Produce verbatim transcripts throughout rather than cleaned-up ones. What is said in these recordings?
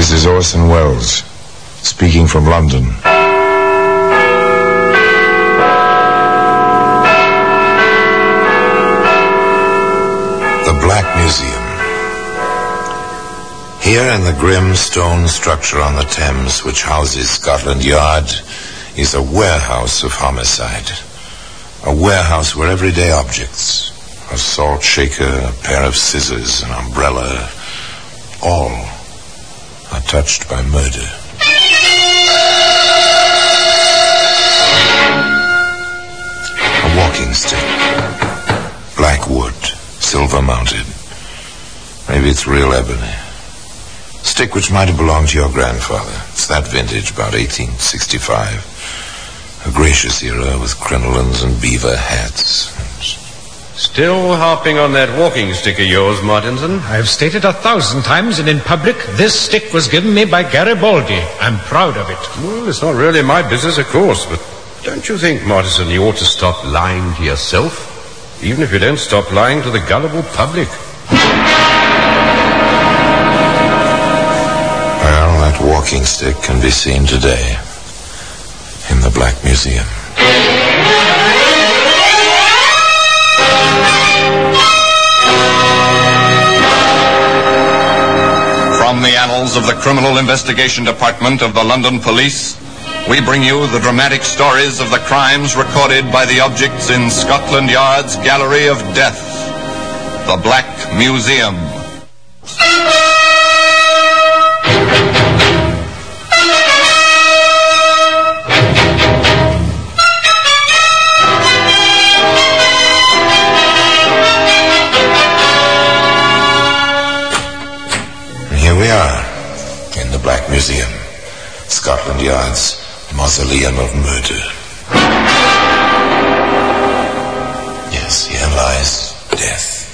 This is Orson Welles, speaking from London. The Black Museum. Here in the grim stone structure on the Thames, which houses Scotland Yard, is a warehouse of homicide. A warehouse where everyday objects, a salt shaker, a pair of scissors, an umbrella, all are touched by murder. A walking stick, black wood, silver mounted. Maybe it's real ebony. Stick which might have belonged to your grandfather. It's that vintage, about eighteen sixty-five. A gracious era with crinolines and beaver hats. Still harping on that walking stick of yours, Martinson? I've stated a thousand times and in public, this stick was given me by Garibaldi. I'm proud of it. Well, it's not really my business, of course, but don't you think, Martinson, you ought to stop lying to yourself? Even if you don't stop lying to the gullible public. Well, that walking stick can be seen today in the Black Museum. From the annals of the Criminal Investigation Department of the London Police, we bring you the dramatic stories of the crimes recorded by the objects in Scotland Yard's Gallery of Death, the Black Museum. Black Museum, Scotland Yard's mausoleum of murder. Yes, here lies death.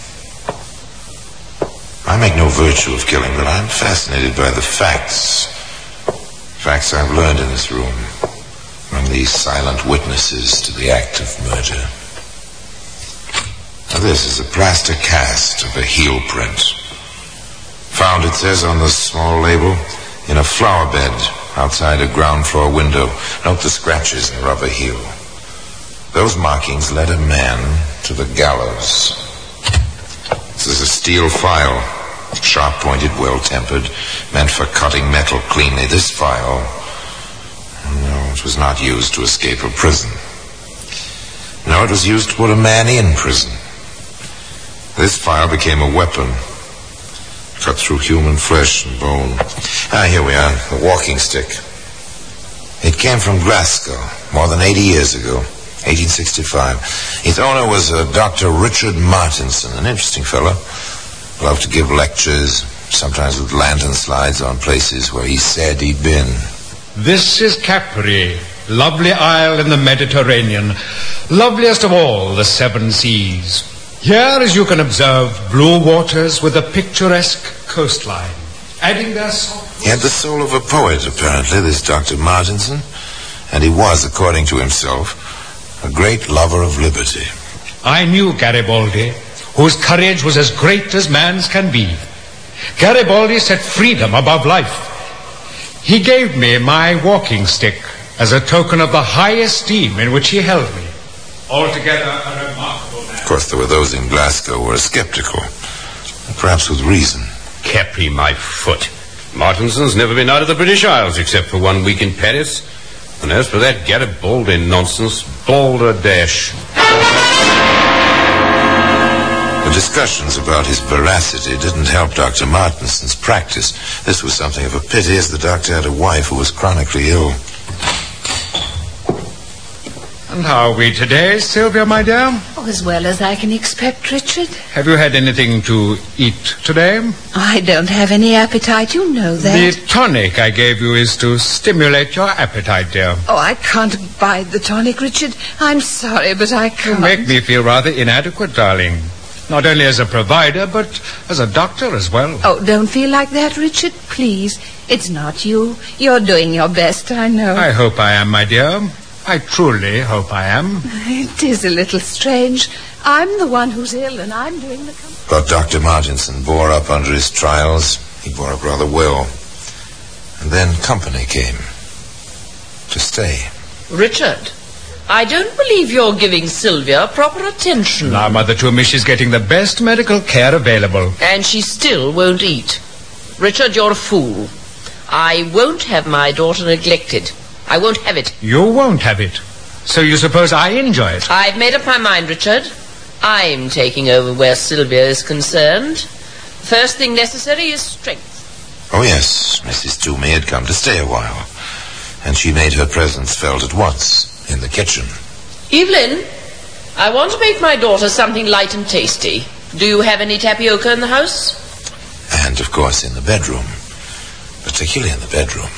I make no virtue of killing, but I'm fascinated by the facts. Facts I've learned in this room, from these silent witnesses to the act of murder. Now this is a plaster cast of a heel print. Found, it says on the small label, in a flower bed outside a ground floor window. Note the scratches in the rubber heel. Those markings led a man to the gallows. This is a steel file, sharp-pointed, well-tempered, meant for cutting metal cleanly. This file, no, it was not used to escape a prison. No, it was used to put a man in prison. This file became a weapon, cut through human flesh and bone. Ah, here we are, the walking stick. It came from Glasgow more than eighty years ago, eighteen sixty-five. Its owner was uh, Doctor Richard Martinson, an interesting fellow. Loved to give lectures, sometimes with lantern slides on places where he said he'd been. This is Capri, lovely isle in the Mediterranean, loveliest of all the seven seas. Here, as you can observe, blue waters with a picturesque coastline, adding their soft... He had the soul of a poet, apparently, this Doctor Martinson, and he was, according to himself, a great lover of liberty. I knew Garibaldi, whose courage was as great as man's can be. Garibaldi set freedom above life. He gave me my walking stick as a token of the high esteem in which he held me. Altogether a remarkable man. Of course, there were those in Glasgow who were skeptical, perhaps with reason. Capri, my foot. Martinson's never been out of the British Isles except for one week in Paris. And as for that Garibaldi nonsense, balderdash. The discussions about his veracity didn't help Doctor Martinson's practice. This was something of a pity, as the doctor had a wife who was chronically ill. And how are we today, Sylvia, my dear? Oh, as well as I can expect, Richard. Have you had anything to eat today? I don't have any appetite, you know that. The tonic I gave you is to stimulate your appetite, dear. Oh, I can't abide the tonic, Richard. I'm sorry, but I can't. You make me feel rather inadequate, darling. Not only as a provider, but as a doctor as well. Oh, don't feel like that, Richard, please. It's not you. You're doing your best, I know. I hope I am, my dear. I truly hope I am. It is a little strange. I'm the one who's ill, and I'm doing the... Com- but Doctor Martinson bore up under his trials. He bore up rather well. And then company came. To stay. Richard, I don't believe you're giving Sylvia proper attention. Now, Mother Toomey, she's getting the best medical care available. And she still won't eat. Richard, you're a fool. I won't have my daughter neglected. I won't have it. You won't have it. So you suppose I enjoy it? I've made up my mind, Richard. I'm taking over where Sylvia is concerned. The first thing necessary is strength. Oh, yes, Missus Toomey had come to stay a while, and she made her presence felt at once in the kitchen. Evelyn, I want to make my daughter something light and tasty. Do you have any tapioca in the house? And, of course, in the bedroom. Particularly in the bedroom.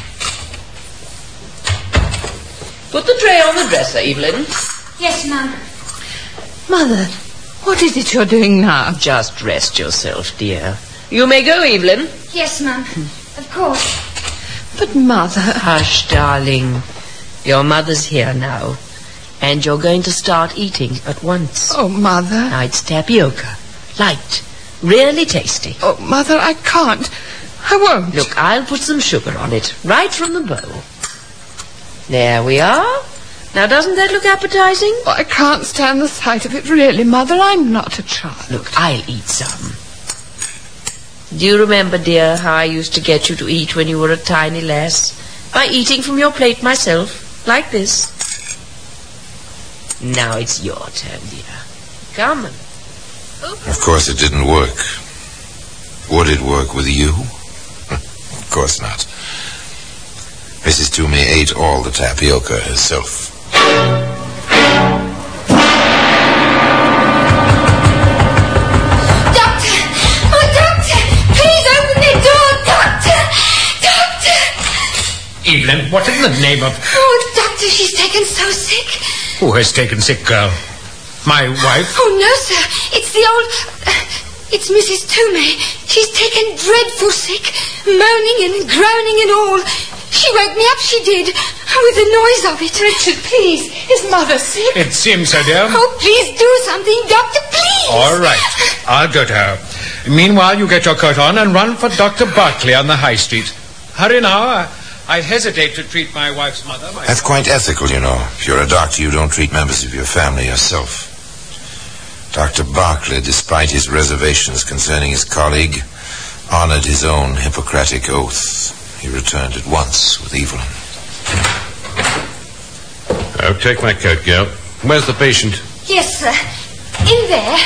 Put the tray on the dresser, Evelyn. Yes, Mum. Mother, what is it you're doing now? Just rest yourself, dear. You may go, Evelyn. Yes, Mum. Of course. But, Mother... Hush, darling. Your mother's here now. And you're going to start eating at once. Oh, Mother. Now, it's tapioca. Light. Really tasty. Oh, Mother, I can't. I won't. Look, I'll put some sugar on it, right from the bowl. There we are. Now, doesn't that look appetizing? Oh, I can't stand the sight of it, really, Mother. I'm not a child. Look, I'll eat some. Do you remember, dear, how I used to get you to eat when you were a tiny lass? By eating from your plate myself, like this. Now it's your turn, dear. Come on. Open. Of course it didn't work. Would it work with you? Of course not. Missus Toomey ate all the tapioca herself. Doctor! Oh, Doctor! Please open the door, Doctor! Doctor! Evelyn, what in the name of... Oh, Doctor, she's taken so sick. Who has taken sick, girl? My wife? Oh, no, sir. It's the old... Uh, it's Missus Toomey. She's taken dreadful sick, moaning and groaning and all. She woke me up, she did, with the noise of it. Richard, please. Is Mother sick? It seems so, dear. Oh, please do something, Doctor, please. All right. I'll go to her. Meanwhile, you get your coat on and run for Doctor Barclay on the High Street. Hurry now. I, I hesitate to treat my wife's mother. My That's quite ethical, you know. If you're a doctor, you don't treat members of your family yourself. Doctor Barclay, despite his reservations concerning his colleague, honored his own Hippocratic oath. He returned at once with Evelyn. Oh, take my coat, girl. Where's the patient? Yes, sir. In there.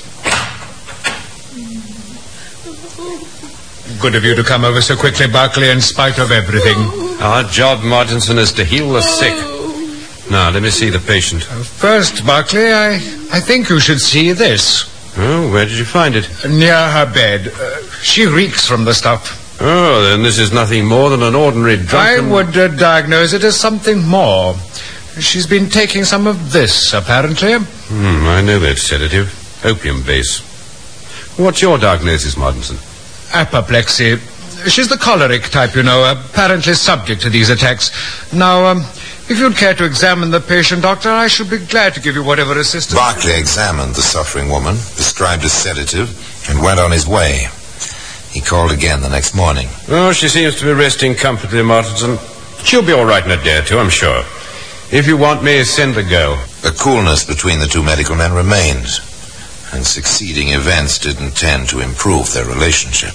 Good of you to come over so quickly, Barclay, in spite of everything. Our job, Martinson, is to heal the sick. Now, let me see the patient. First, Barclay, I, I think you should see this. Oh, where did you find it? Near her bed. Uh, she reeks from the stuff. Oh, then this is nothing more than an ordinary drunken... I would uh, diagnose it as something more. She's been taking some of this, apparently. Hmm, I know that sedative. Opium base. What's your diagnosis, Martinson? Apoplexy. She's the choleric type, you know, apparently subject to these attacks. Now, um, if you'd care to examine the patient, Doctor, I should be glad to give you whatever assistance... Barclay examined the suffering woman, prescribed a sedative, and went on his way. He called again the next morning. Oh, she seems to be resting comfortably, Martinson. She'll be all right in a day or two, I'm sure. If you want me, send the girl. The coolness between the two medical men remained, and succeeding events didn't tend to improve their relationship.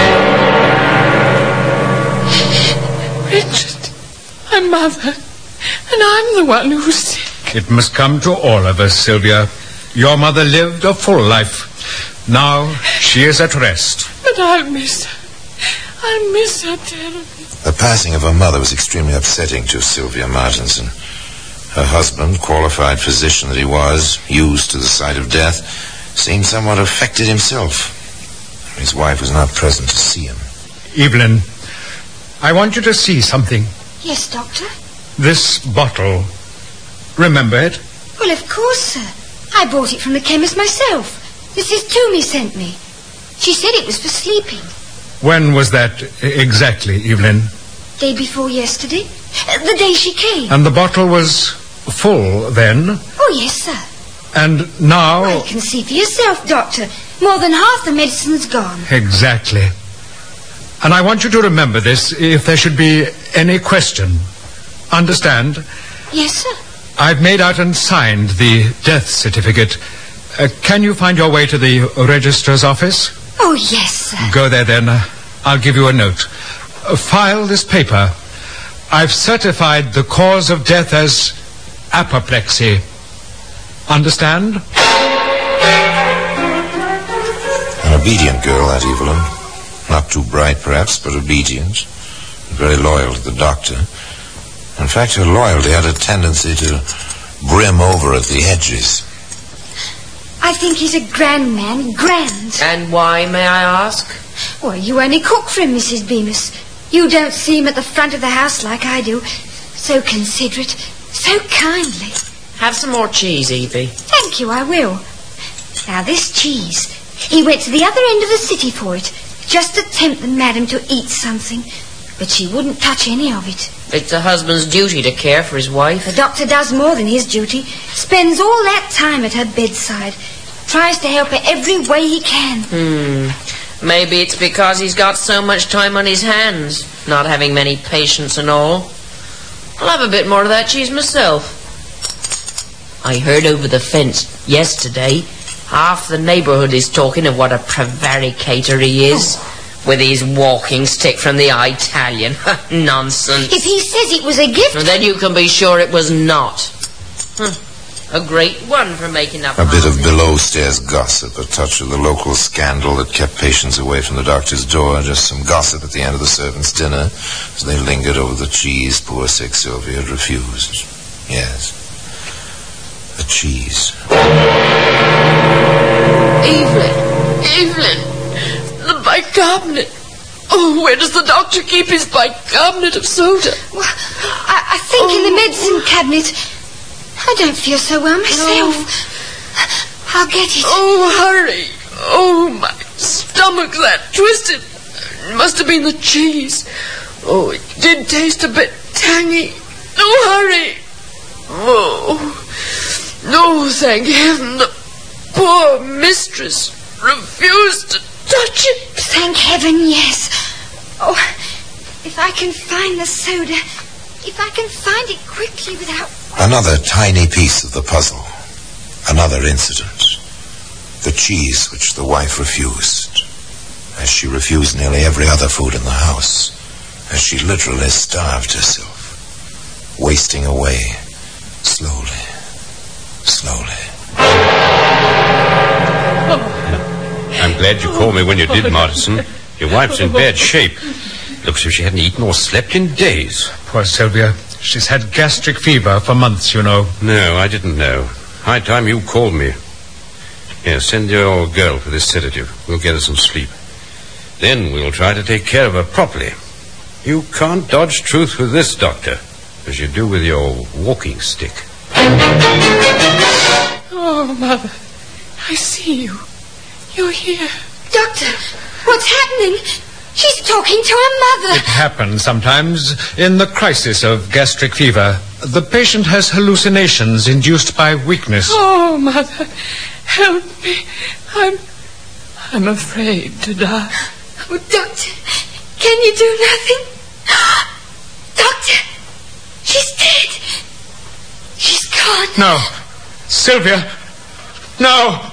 Richard, I'm Mother, and I'm the one who's sick. It must come to all of us, Sylvia. Your mother lived a full life. Now she is at rest. But I'll miss her. I'll miss her terribly. The passing of her mother was extremely upsetting to Sylvia Martinson. Her husband, qualified physician that he was, used to the sight of death, seemed somewhat affected himself. His wife was not present to see him. Evelyn, I want you to see something. Yes, Doctor? This bottle. Remember it? Well, of course, sir. I bought it from the chemist myself. Missus Toomey sent me. She said it was for sleeping. When was that exactly, Evelyn? Day before yesterday. Uh, the day she came. And the bottle was full then? Oh, yes, sir. And now... Well, you can see for yourself, Doctor. More than half the medicine's gone. Exactly. And I want you to remember this if there should be any question. Understand? Yes, sir. I've made out and signed the death certificate. Uh, can you find your way to the registrar's office? Oh, yes, sir. Go there then. Uh, I'll give you a note. Uh, file this paper. I've certified the cause of death as apoplexy. Understand? An obedient girl, that Evelyn. Not too bright, perhaps, but obedient. Very loyal to the doctor. In fact, her loyalty had a tendency to brim over at the edges. I think he's a grand man, grand. And why, may I ask? Well, you only cook for him, Missus Bemis. You don't see him at the front of the house like I do. So considerate, so kindly. Have some more cheese, Evie. Thank you, I will. Now, this cheese, he went to the other end of the city for it, just to tempt the madam to eat something. But she wouldn't touch any of it. It's a husband's duty to care for his wife. The doctor does more than his duty. Spends all that time at her bedside. Tries to help her every way he can. Hmm. Maybe it's because he's got so much time on his hands, not having many patients and all. I'll have a bit more of that cheese myself. I heard over the fence yesterday, half the neighborhood is talking of what a prevaricator he is. Oh. With his walking stick from the Italian. Nonsense. If he says it was a gift... Well, then you can be sure it was not. Huh. A great one for making up... A bit of below-stairs gossip, a touch of the local scandal that kept patients away from the doctor's door, just some gossip at the end of the servants' dinner. As they lingered over the cheese, poor sick Sylvia had refused. Yes. The cheese. Evelyn! Evelyn! The bicarbonate. Oh, where does the doctor keep his bicarbonate of soda? Well, I, I think oh. in the medicine cabinet. I don't feel so well myself. No. I'll get it. Oh, hurry. Oh, my stomach's that twisted. It must have been the cheese. Oh, it did taste a bit tangy. Oh, hurry. Oh, no, thank heaven. The poor mistress refused to touch it. Thank heaven, yes. Oh, if I can find the soda, if I can find it quickly without... Another tiny piece of the puzzle. Another incident. The cheese which the wife refused. As she refused nearly every other food in the house. As she literally starved herself. Wasting away. Slowly. Slowly. I'm glad you called me when you did, Martinson. Your wife's in bad shape. Looks as if she hadn't eaten or slept in days. Poor Sylvia. She's had gastric fever for months, you know. No, I didn't know. High time you called me. Here, send your girl for this sedative. We'll get her some sleep. Then we'll try to take care of her properly. You can't dodge truth with this, Doctor, as you do with your walking stick. Oh, Mother, I see you. You're here. Doctor, what's happening? She's talking to her mother. It happens sometimes in the crisis of gastric fever. The patient has hallucinations induced by weakness. Oh, Mother, help me. I'm... I'm afraid to die. Oh, Doctor, can you do nothing? Doctor, she's dead. She's gone. No. Sylvia, no.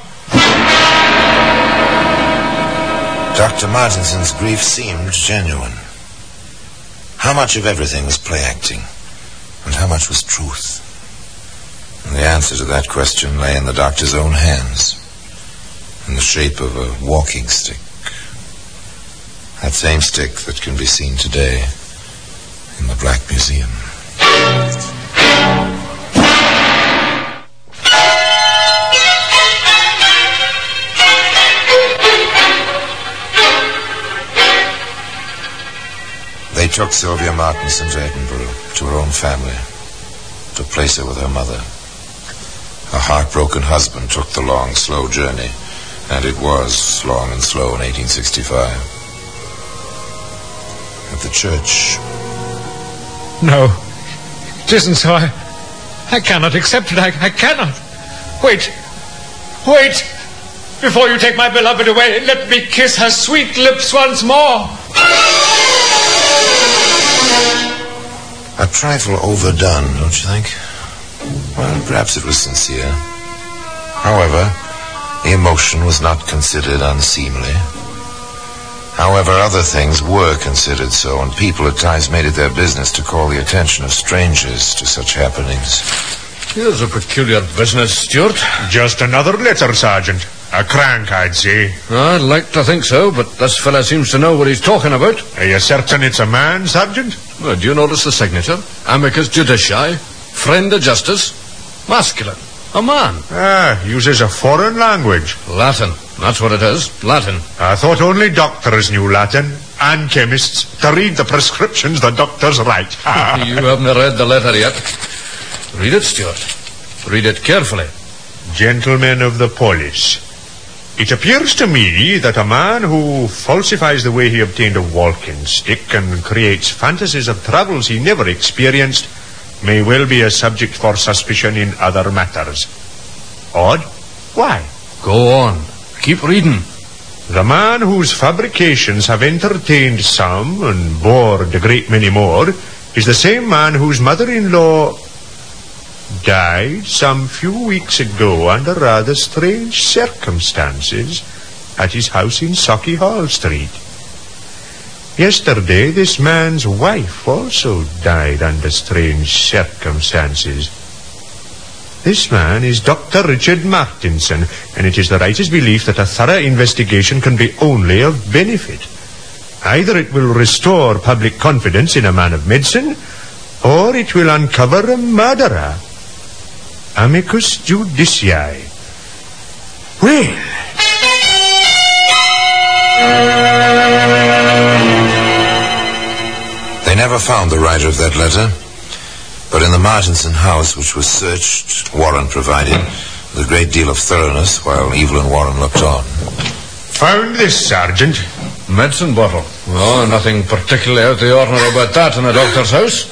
Doctor Martinson's grief seemed genuine. How much of everything was play acting, and how much was truth? And the answer to that question lay in the doctor's own hands, in the shape of a walking stick. That same stick that can be seen today in the Black Museum. They took Sylvia Martinson to Edinburgh, to her own family, to place her with her mother. Her heartbroken husband took the long, slow journey, and it was long and slow in eighteen sixty-five. At the church... No, it isn't so. I, I cannot accept it. I, I cannot. Wait, wait. Before you take my beloved away, let me kiss her sweet lips once more. A trifle overdone, don't you think? Well, perhaps it was sincere. However, the emotion was not considered unseemly. However, other things were considered so, and people at times made it their business to call the attention of strangers to such happenings. Here's a peculiar business, Stuart. Just another letter, Sergeant. A crank, I'd say. I'd like to think so, but this fella seems to know what he's talking about. Are you certain it's a man, Sergeant? Well, do you notice the signature? Amicus Judici, friend of justice, masculine, a man. Ah, uses a foreign language. Latin, that's what it is, Latin. I thought only doctors knew Latin, and chemists, to read the prescriptions the doctors write. You haven't read the letter yet. Read it, Stuart. Read it carefully. Gentlemen of the police, it appears to me that a man who falsifies the way he obtained a walking stick and creates fantasies of travels he never experienced may well be a subject for suspicion in other matters. Odd? Why? Go on. Keep reading. The man whose fabrications have entertained some and bored a great many more is the same man whose mother-in-law died some few weeks ago under rather strange circumstances at his house in Sauchiehall Street. Yesterday, this man's wife also died under strange circumstances. This man is Doctor Richard Martinson, and it is the writer's belief that a thorough investigation can be only of benefit. Either it will restore public confidence in a man of medicine, or it will uncover a murderer. Amicus Judici. Well. They never found the writer of that letter, but in the Martinson house, which was searched, Warren provided, with a great deal of thoroughness, while Evelyn Warren looked on. Found this, Sergeant. Medicine bottle. Oh, nothing particularly out of the ordinary about that in a doctor's house.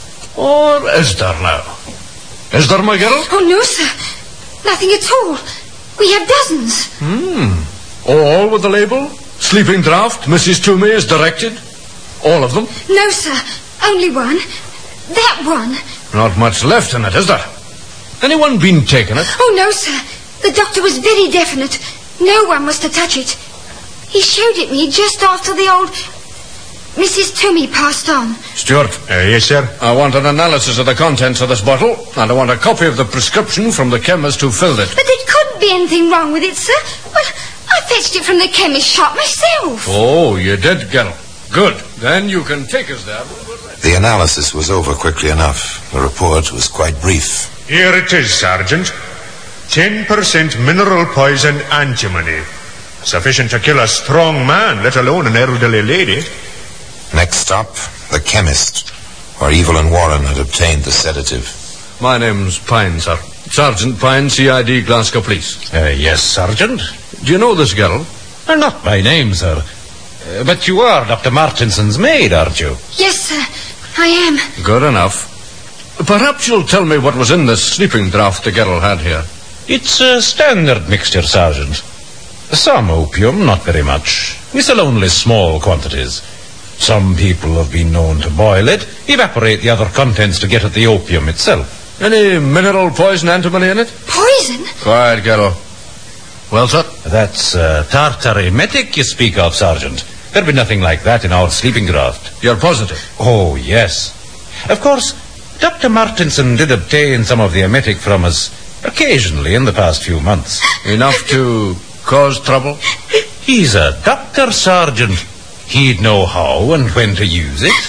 Or is there now? Is there, my girl? Oh, no, sir. Nothing at all. We have dozens. Hmm. All with the label? Sleeping draught, Missus Toomey is directed? All of them? No, sir. Only one. That one. Not much left in it, is there? Anyone been taking it? Oh, no, sir. The doctor was very definite. No one was to touch it. He showed it me just after the old Missus Toomey passed on. Stuart. Uh, yes, sir? I want an analysis of the contents of this bottle, and I want a copy of the prescription from the chemist who filled it. But there couldn't be anything wrong with it, sir. Well, I fetched it from the chemist shop myself. Oh, you did, girl. Good. Then you can take us there. The analysis was over quickly enough. The report was quite brief. Here it is, Sergeant. Ten percent mineral poison antimony. Sufficient to kill a strong man, let alone an elderly lady. Next stop, the chemist, where Evelyn Warren had obtained the sedative. My name's Pine, sir. Sergeant Pine, C I D, Glasgow Police. Uh, yes, Sergeant. Do you know this girl? Uh, not by name, sir. Uh, but you are Doctor Martinson's maid, aren't you? Yes, sir. I am. Good enough. Perhaps you'll tell me what was in this sleeping draught the girl had here. It's a standard mixture, Sergeant. Some opium, not very much. We sell only small quantities. Some people have been known to boil it, evaporate the other contents to get at the opium itself. Any mineral poison antimony in it? Poison? Quiet, girl. Well, sir? That's uh, tartar emetic you speak of, Sergeant. There'll be nothing like that in our sleeping draught. You're positive? Oh, yes. Of course, Doctor Martinson did obtain some of the emetic from us occasionally in the past few months. Enough to cause trouble? He's a doctor, Sergeant. He'd know how and when to use it.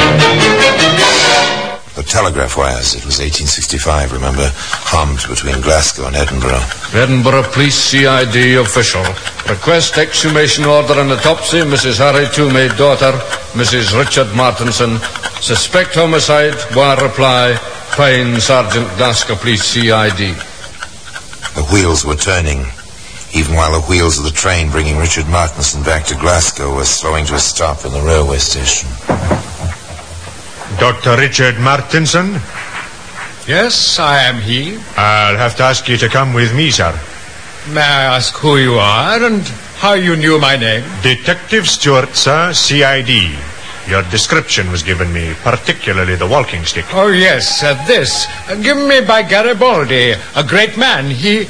The telegraph wires, it was eighteen sixty-five, remember, hummed between Glasgow and Edinburgh. Edinburgh Police C I D official. Request exhumation order and autopsy, Missus Harry Toomey, daughter, Missus Richard Martinson. Suspect homicide, wire reply, Pine, Sergeant, Glasgow Police C I D. The wheels were turning, even while the wheels of the train bringing Richard Martinson back to Glasgow were slowing to a stop in the railway station. Doctor Richard Martinson? Yes, I am he. I'll have to ask you to come with me, sir. May I ask who you are and how you knew my name? Detective Stewart, sir, C I D. Your description was given me, particularly the walking stick. Oh, yes, uh, this. Uh, given me by Garibaldi, a great man. He...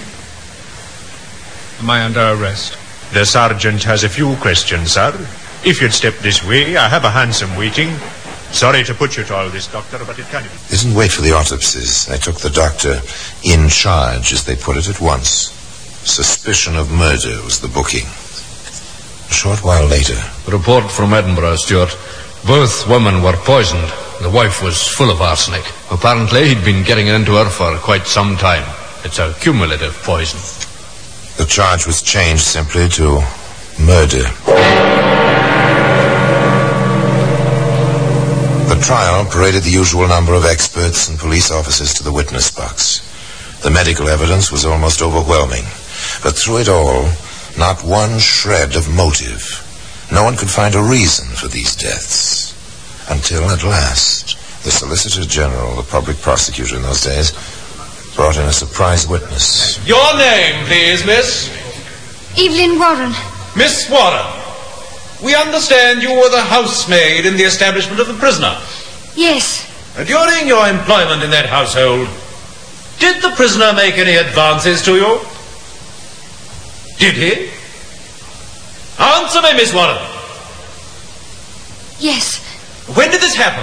Am I under arrest? The sergeant has a few questions, sir. If you'd step this way, I have a hansom waiting. Sorry to put you to all this, Doctor, but it can't be. They didn't wait for the autopsies. They took the doctor in charge, as they put it, at once. Suspicion of murder was the booking. A short while later... Report from Edinburgh, Stuart. Both women were poisoned. The wife was full of arsenic. Apparently, he'd been getting it into her for quite some time. It's a cumulative poison. The charge was changed simply to murder. The trial paraded the usual number of experts and police officers to the witness box. The medical evidence was almost overwhelming. But through it all, not one shred of motive. No one could find a reason for these deaths. Until, at last, the Solicitor General, the public prosecutor in those days, brought in a surprise witness. Your name, please, miss? Evelyn Warren. Miss Warren, we understand you were the housemaid in the establishment of the prisoner. Yes. During your employment in that household, did the prisoner make any advances to you? Did he? Answer me, Miss Warren. Yes. When did this happen?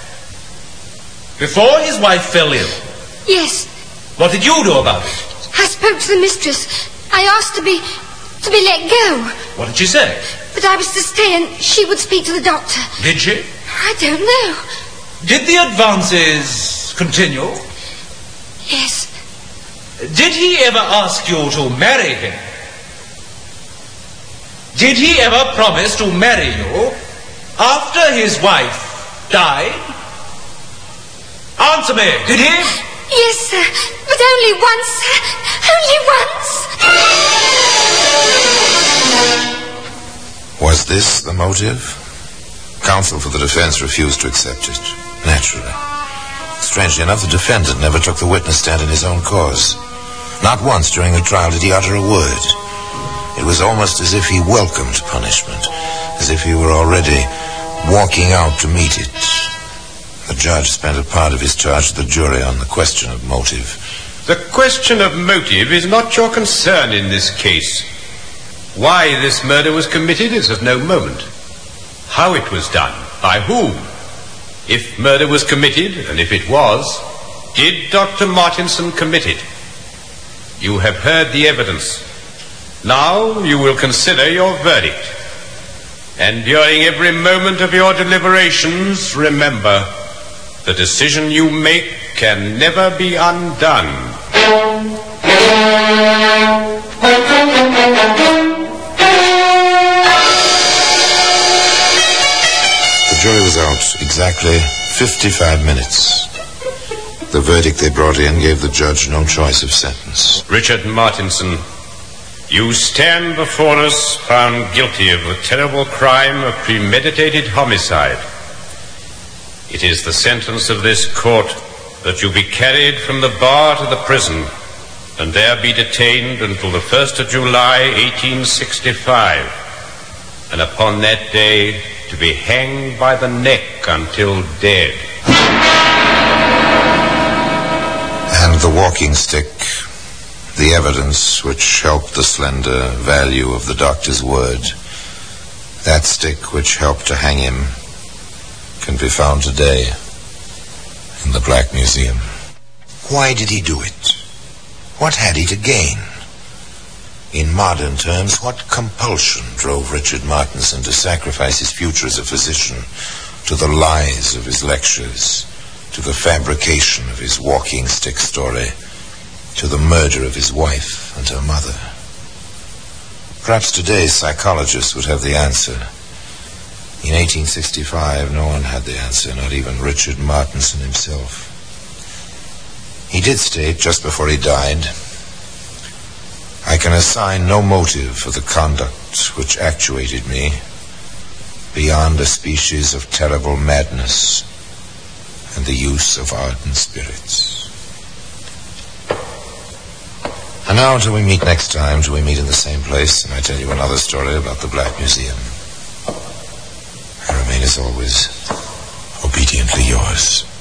Before his wife fell ill? Yes. What did you do about it? I spoke to the mistress. I asked to be... to be let go. What did she say? That I was to stay and she would speak to the doctor. Did she? I don't know. Did the advances continue? Yes. Did he ever ask you to marry him? Did he ever promise to marry you after his wife died? Answer me, did he? Yes, sir, but only once, sir. Only once. Was this the motive? Counsel for the defense refused to accept it, naturally. Strangely enough, the defendant never took the witness stand in his own cause. Not once during the trial did he utter a word. It was almost as if he welcomed punishment, as if he were already walking out to meet it. The judge spent a part of his charge to the jury on the question of motive. The question of motive is not your concern in this case. Why this murder was committed is of no moment. How it was done, by whom? If murder was committed, and if it was, did Doctor Martinson commit it? You have heard the evidence. Now you will consider your verdict. And during every moment of your deliberations, remember, the decision you make can never be undone. The jury was out exactly fifty-five minutes. The verdict they brought in gave the judge no choice of sentence. Richard Martinson, you stand before us found guilty of the terrible crime of premeditated homicide. It is the sentence of this court that you be carried from the bar to the prison and there be detained until the first of July, eighteen sixty-five, and upon that day to be hanged by the neck until dead. And the walking stick, the evidence which helped the slender value of the doctor's word, that stick which helped to hang him, can be found today in the Black Museum. Why did he do it? What had he to gain? In modern terms, what compulsion drove Richard Martinson to sacrifice his future as a physician to the lies of his lectures, to the fabrication of his walking stick story, to the murder of his wife and her mother? Perhaps today's psychologists would have the answer. In eighteen sixty-five, no one had the answer, not even Richard Martinson himself. He did state, just before he died, "I can assign no motive for the conduct which actuated me beyond a species of terrible madness and the use of ardent spirits." And now, until we meet next time, till we meet in the same place, and I tell you another story about the Black Museum, I remain remain as always, obediently yours.